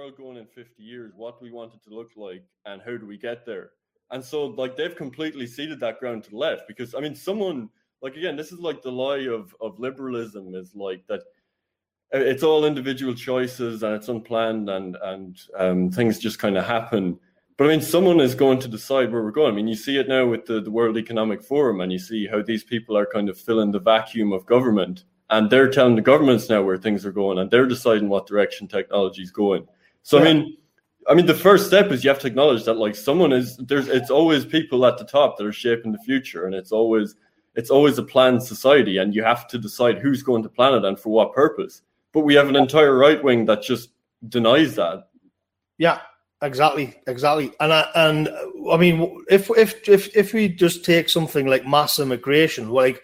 about going in 50 years, what do we want it to look like, and how do we get there? And so, like, they've completely ceded that ground to the left because, I mean, someone, like, again, this is like the lie of liberalism is like that it's all individual choices and it's unplanned and things just kind of happen. But, I mean, someone is going to decide where we're going. I mean, you see it now with the World Economic Forum, and you see how these people are kind of filling the vacuum of government, and they're telling the governments now where things are going, and they're deciding what direction technology is going. So, yeah. I mean, the first step is you have to acknowledge that, like, it's always people at the top that are shaping the future, and it's always a planned society, and you have to decide who's going to plan it and for what purpose. But we have an entire right wing that just denies that. Yeah, exactly. And I mean, if we just take something like mass immigration, like,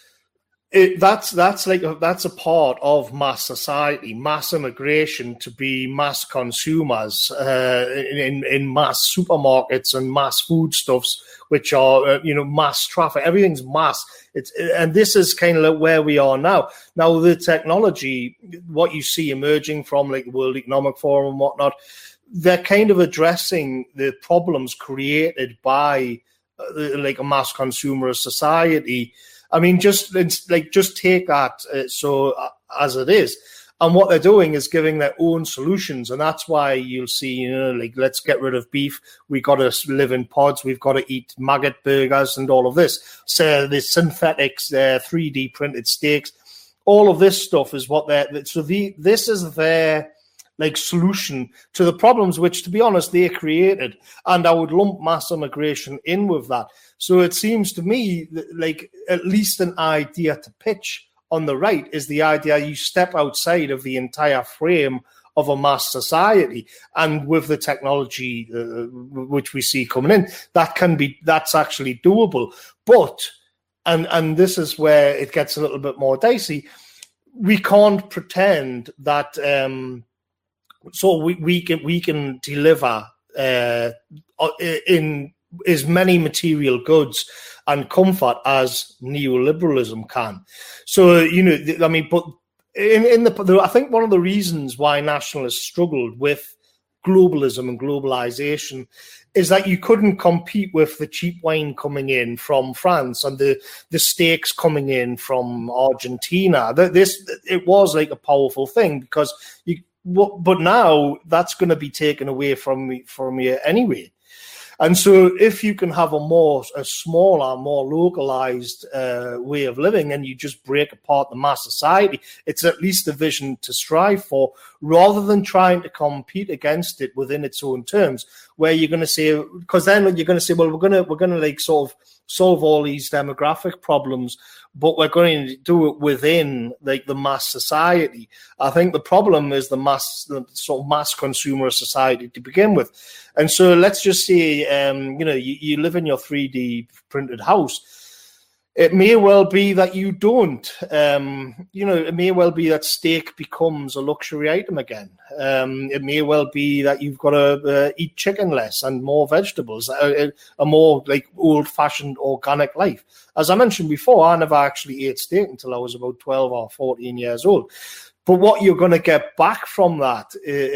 that's a part of mass society, mass immigration, to be mass consumers in mass supermarkets and mass foodstuffs, which are mass traffic. Everything's mass. And this is kind of where we are now. Now the technology, what you see emerging from like the World Economic Forum and whatnot, they're kind of addressing the problems created by like a mass consumer society. I mean, just take that as it is. And what they're doing is giving their own solutions. And that's why you'll see, like, let's get rid of beef. We got to live in pods. We've got to eat maggot burgers and all of this. So the synthetics, 3D printed steaks, all of this stuff is what this is their like solution to the problems which, to be honest, they created. And I would lump mass immigration in with that. So it seems to me like at least an idea to pitch on the right is the idea you step outside of the entire frame of a mass society. And with the technology which we see coming in, that's actually doable. But, and this is where it gets a little bit more dicey, we can't pretend that so we can deliver in as many material goods and comfort as neoliberalism can. So, I mean, but I think one of the reasons why nationalists struggled with globalism and globalization is that you couldn't compete with the cheap wine coming in from France and the steaks coming in from Argentina. It was like a powerful thing because but now that's going to be taken away from you anyway. And so if you can have a smaller, more localized way of living and you just break apart the mass society, it's at least a vision to strive for rather than trying to compete against it within its own terms, where you're going to say, because then you're going to say, well, we're going to like sort of solve all these demographic problems, but we're going to do it within like the mass society. I think the problem is the sort of mass consumer society to begin with. And so let's just say, you live in your 3D printed house. It may well be that you don't. It may well be that steak becomes a luxury item again. It may well be that you've got to eat chicken less and more vegetables, a more like old-fashioned organic life. As I mentioned before, I never actually ate steak until I was about 12 or 14 years old. But what you're going to get back from that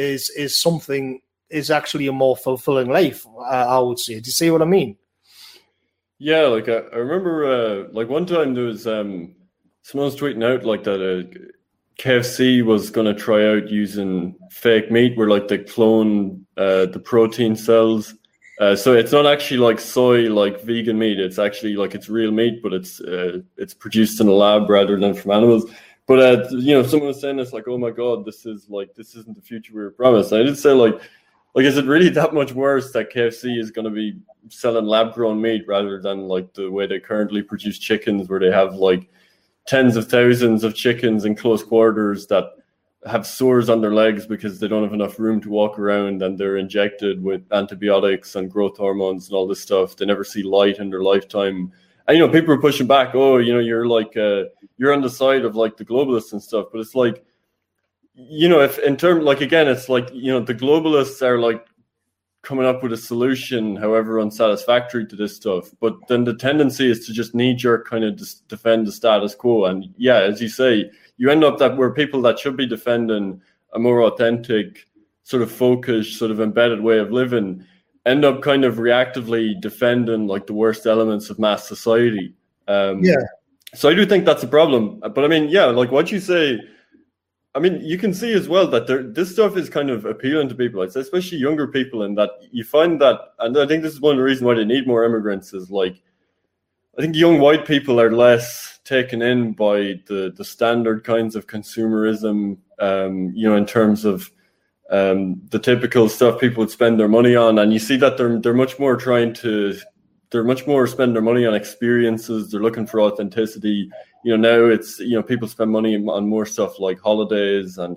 is actually a more fulfilling life, I would say. Do you see what I mean? Yeah, like I remember, like one time there was someone was tweeting out like that KFC was going to try out using fake meat, where like they clone the protein cells. So it's not actually like soy, like vegan meat. It's actually like it's real meat, but it's produced in a lab rather than from animals. But someone was saying this like, oh my God, this isn't the future we were promised. And I did say like, is it really that much worse that KFC is going to be selling lab-grown meat rather than like the way they currently produce chickens, where they have like tens of thousands of chickens in close quarters that have sores on their legs because they don't have enough room to walk around, and they're injected with antibiotics and growth hormones and all this stuff. They never see light in their lifetime. And, people are pushing back, you're like, you're on the side of like the globalists and stuff. But it's like, if in terms, like, again, it's like, the globalists are like coming up with a solution, however unsatisfactory to this stuff. But then the tendency is to just knee-jerk kind of defend the status quo. And yeah, as you say, you end up that where people that should be defending a more authentic sort of folkish, sort of embedded way of living end up kind of reactively defending like the worst elements of mass society. So I do think that's a problem. But I mean, yeah, like what you say, I mean, you can see as well that this stuff is kind of appealing to people, especially younger people, and that you find that, and I think this is one of the reasons why they need more immigrants is like, I think young white people are less taken in by the standard kinds of consumerism, in terms of the typical stuff people would spend their money on, and you see that they're much more spend their money on experiences. They're looking for authenticity. Now it's people spend money on more stuff like holidays and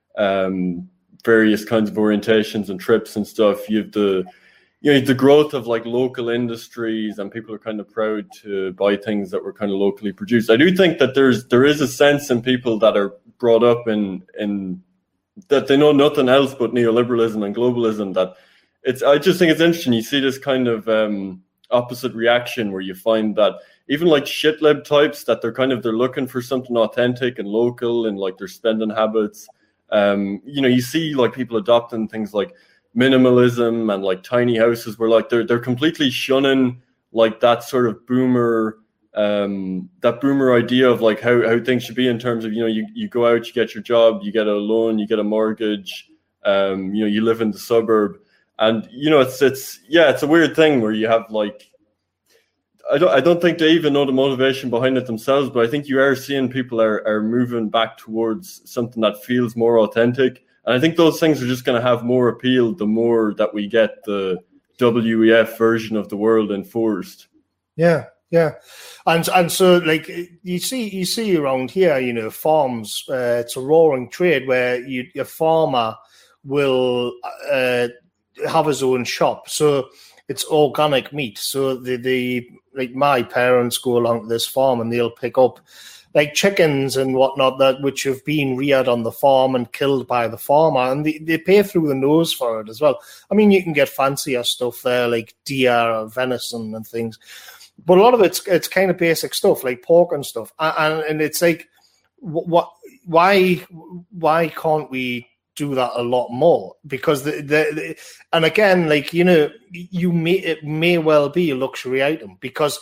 various kinds of orientations and trips and stuff. You have the growth of like local industries, and people are kind of proud to buy things that were kind of locally produced. I do think that there is a sense in people that are brought up in that they know nothing else but neoliberalism and globalism. I just think it's interesting. You see this kind of opposite reaction where you find that even like shitlib types that they're looking for something authentic and local and like their spending habits. You see like people adopting things like minimalism and like tiny houses where like they're completely shunning like that sort of boomer idea of like how things should be in terms of you go out, you get your job, you get a loan, you get a mortgage, you live in the suburb, and it's a weird thing where you have like I don't think they even know the motivation behind it themselves, but I think you are seeing people are moving back towards something that feels more authentic. And I think those things are just going to have more appeal the more that we get the WEF version of the world enforced. Yeah. And so like you see around here, farms, it's a roaring trade where a farmer will have his own shop. So it's organic meat. So the like my parents go along to this farm and they'll pick up like chickens and whatnot which have been reared on the farm and killed by the farmer, and they pay through the nose for it as well. I mean, you can get fancier stuff there like deer or venison and things, but a lot of it's kind of basic stuff like pork and stuff. And it's like, why can't we do that a lot more? Because and again, like it may well be a luxury item because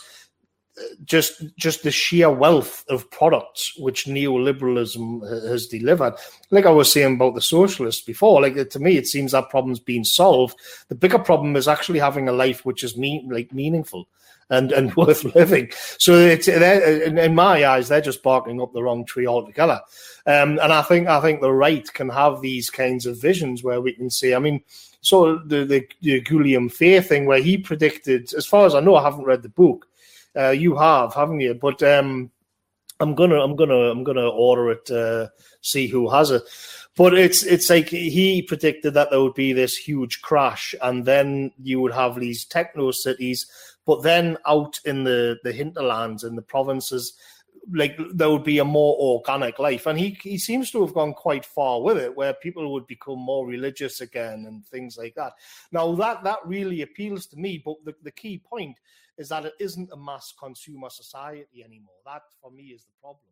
just the sheer wealth of products which neoliberalism has delivered. Like I was saying about the socialists before, like to me it seems that problem's been solved. The bigger problem is actually having a life which is meaningful and worth living. So it's in my eyes they're just barking up the wrong tree altogether. And I think the right can have these kinds of visions where we can say, I mean, so the Guillaume Fay thing where he predicted, as far as I know, I haven't read the book. You have, haven't you? But I'm gonna order it. See who has it. But it's like he predicted that there would be this huge crash, and then you would have these techno cities. But then out in the hinterlands in the provinces, like there would be a more organic life, and he seems to have gone quite far with it, where people would become more religious again and things like that. Now that really appeals to me, but the key point is that it isn't a mass consumer society anymore. That for me is the problem.